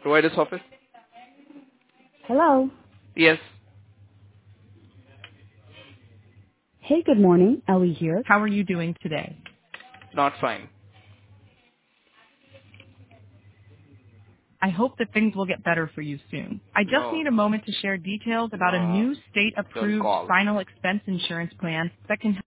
Provider's office? Hello. Yes. Hey, good morning. Ellie here. How are you doing today? Not fine. I hope that things will get better for you soon. I just No. need a moment to share details about a No. new Don't state-approved call. final expense insurance plan that can